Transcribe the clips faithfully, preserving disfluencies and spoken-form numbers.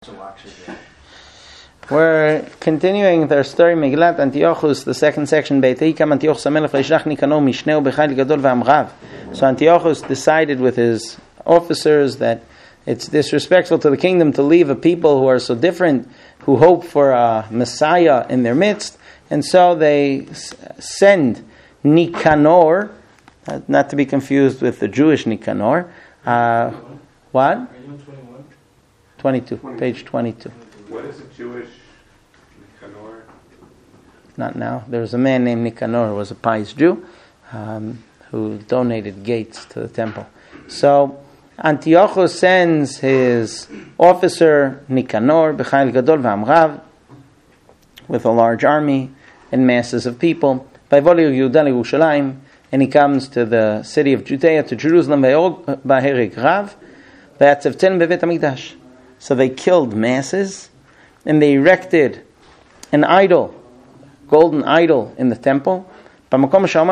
We're continuing their story, Megillat Antiochus, the second section, Beiteikam Antiochus HaMelech V'yishlach Nikanor Mishneu B'chayil Gadol V'amrav. So Antiochus decided with his officers that it's disrespectful to the kingdom to leave a people who are so different, who hope for a Messiah in their midst, and so they s- send Nikanor, uh, not to be confused with the Jewish Nikanor. Uh, what? twenty-two, page twenty-two. What is a Jewish Nikanor? Not now. There was a man named Nikanor who was a pious Jew um, who donated gates to the temple. So Antiochus sends his officer Nikanor, B'chayil Gadol V'amrav, with a large army and masses of people. Vayvoli Yehuda Yerushalayim, and he comes to the city of Judea, to Jerusalem. Vayog B'hereg Rav, V'yatzevten Bevet Hamikdash. So they killed masses, and they erected an idol, golden idol, in the temple. In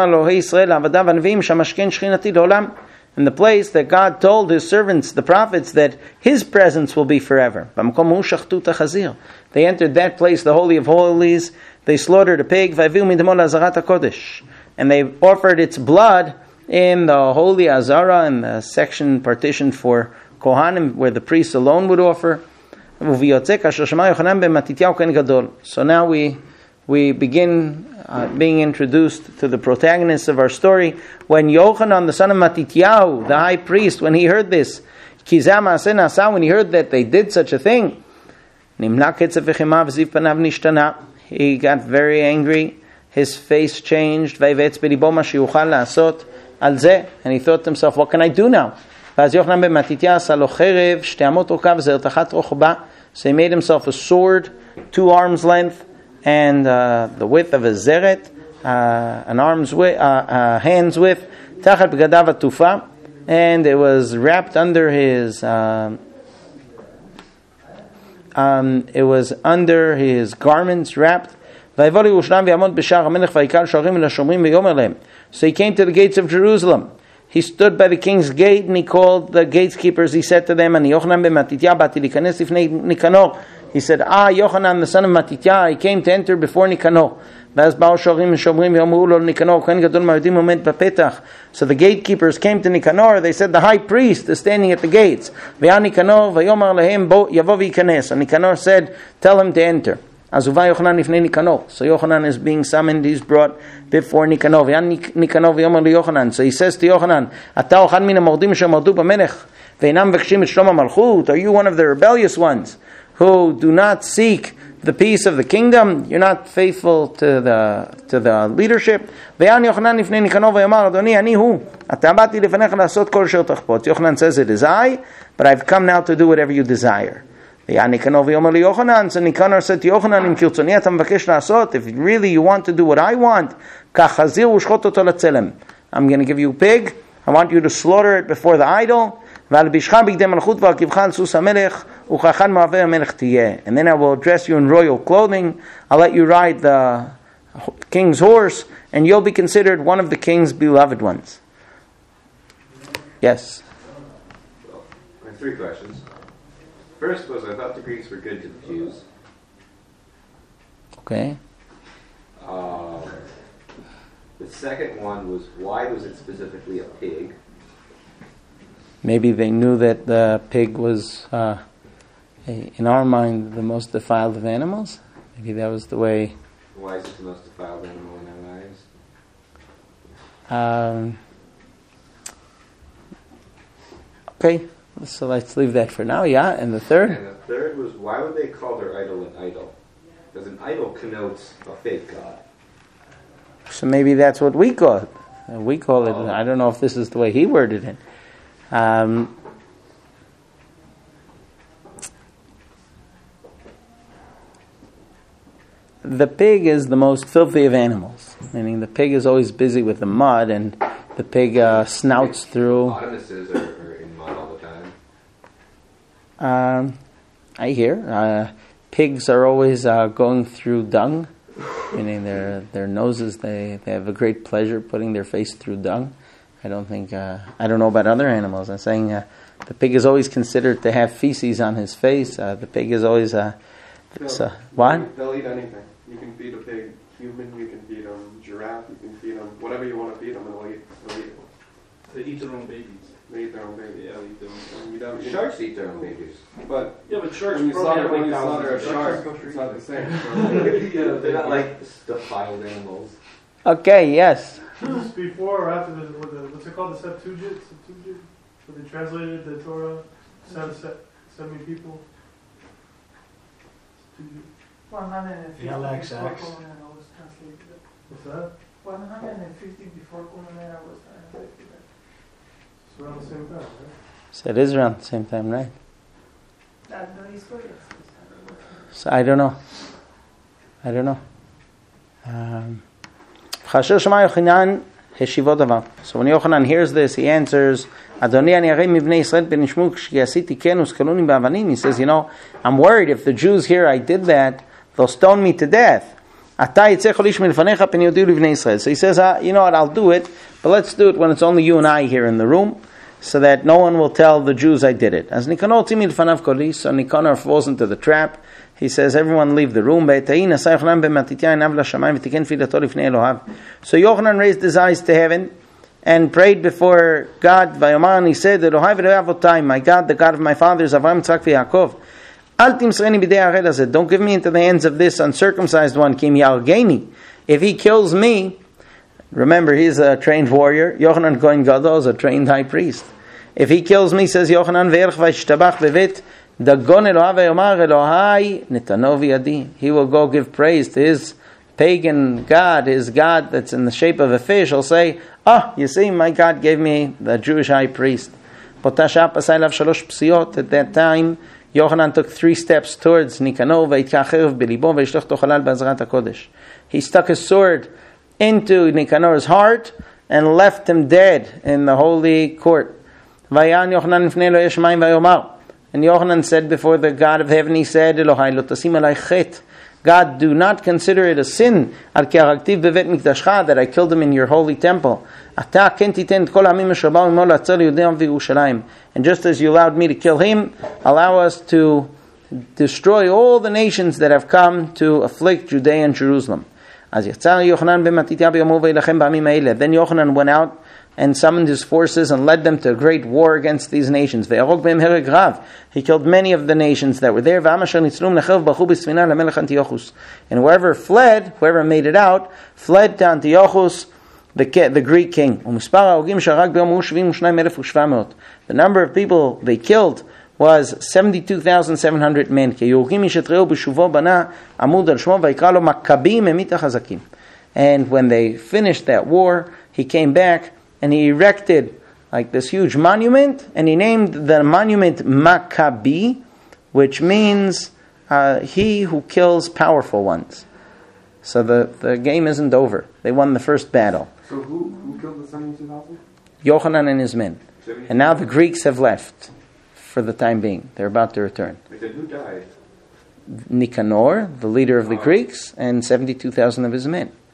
the place that God told His servants, the prophets, that His presence will be forever. They entered that place, the Holy of Holies. They slaughtered a pig, and they offered its blood in the Holy Azara, in the section partitioned for Kohanim, where the priests alone would offer. So now we we begin uh, being introduced to the protagonists of our story. When Yochanan, the son of Matityahu, the high priest, when he heard this, when he heard that they did such a thing, he got very angry. His face changed, and he thought to himself, what can I do now? So he made himself a sword, two arms length, and uh, the width of a zeret, uh, an arm's width, uh, uh, hand's width, and it was wrapped under his. Uh, um, it was under his garments wrapped. So he came to the gates of Jerusalem. He stood by the king's gate, and he called the gatekeepers. He said to them, "Ani Yochanan ben Matityahu bati likanes lifnei Nikanor." He said, "Ah, Yochanan, the son of Matityahu, I came to enter before Nikanor." So the gatekeepers came to Nikanor. They said, "The high priest is standing at the gates." And Nikanor said, "Tell him to enter." So Yochanan is being summoned. He's brought before Nikanor. So he says to Yochanan, are you one of the rebellious ones who do not seek the peace of the kingdom? You're not faithful to the to the leadership. Yochanan says, it is I, but I've come now to do whatever you desire. So Nikanor said to Yochanan, if really you want to do what I want, I'm going to give you a pig. I want you to slaughter it before the idol. And then I will dress you in royal clothing. I'll let you ride the king's horse, and you'll be considered one of the king's beloved ones. Yes? Well, I have three questions. First was, I thought the Greeks were good to the Jews. Okay. Um, the second one was, why was it specifically a pig? Maybe they knew that the pig was, uh, a, in our mind, the most defiled of animals. Maybe that was the way. Why is it the most defiled animal in our lives? Um, okay. So let's leave that for now, yeah. And the third? And the third was, why would they call their idol an idol? Because an idol connotes a fake god. So maybe that's what we call it. Uh, we call it, Oh. I don't know if this is the way he worded it. Um, the pig is the most filthy of animals. Meaning the pig is always busy with the mud, and the pig uh, snouts through. Hippopotamuses are, are in mud all the time. Um, I hear uh, pigs are always uh, going through dung, meaning their their noses. They, they have a great pleasure putting their face through dung. I don't think uh, I don't know about other animals. I'm saying uh, The pig is always considered to have feces on his face. Uh, the pig is always a... Uh, so, what? They'll eat anything. You can feed a pig human, you can feed them giraffe, you can feed them whatever you want to feed them, and they'll eat, they'll eat it. They eat their own babies. They eat their own baby. Yeah, they eat their own You don't, you Sharks eat their own babies. But Yeah, but sharks when you probably slaughter, have when like you slaughter a thousands of shark, sharks. it's not the same. Yeah, They're not like defiled animals. Okay, yes. This is before or after the, what the what's it called, the Septuagint? Septuagint? Where they translated the Torah, seven, se- seventy people. Septuagint. one hundred fifty Yeah, like before sex. Columella was translated. What's that? one hundred fifty before Columella was translated. It's around the same time, right? So it is around the same time, right? That the historians. So I don't know. I don't know. Um, כאשר שמע יוחנן השיבו דבר. So when Yochanan hears this, he answers, אדוני, אני הרי מבני ישראל פן ישמעו כי עשיתי כן וסקלוני באבנים. He says, you know, I'm worried if the Jews hear I did that, they'll stone me to death. אתה יצא כל איש מלפניך פן יודיעו לבני ישראל. So he says, uh, you know what, I'll do it, but let's do it when it's only you and I here in the room, so that no one will tell the Jews I did it. As Nicanor tzimi l'fanav kol ish, so Nicanor falls into the trap. He says, everyone leave the room. So Yochanan raised his eyes to heaven and prayed before God. And he said, my God, the God of my fathers, Avraham, Yitzchak, Yaakov, don't give me into the hands of this uncircumcised one. If he kills me, remember, he's a trained warrior. Yochanan Kohen Gadol is a trained high priest. If he kills me, says Yochanan, he will go give praise to his pagan god, his god that's in the shape of a fish. He'll say, ah, you see, my God gave me the Jewish high priest. At that time, Yochanan took three steps towards Nicanor. He stuck his sword into Nicanor's heart and left him dead in the holy court. And Yochanan said before the God of heaven, he said, God, do not consider it a sin that I killed him in your holy temple. And just as you allowed me to kill him, allow us to destroy all the nations that have come to afflict Judea and Jerusalem. Then Yochanan went out and summoned his forces and led them to a great war against these nations. He killed many of the nations that were there. And whoever fled, whoever made it out, fled to Antiochus, the, the Greek king. The number of people they killed was seventy-two thousand seven hundred men. And when they finished that war, he came back and he erected like this huge monument, and he named the monument Maccabi, which means uh, he who kills powerful ones. So the, the game isn't over. They won the first battle. So who, who killed the seventy-two thousand? Yochanan and his men. And now the Greeks have left for the time being. They're about to return. But then who died? Nicanor, the leader of the Greeks, and seventy-two thousand of his men.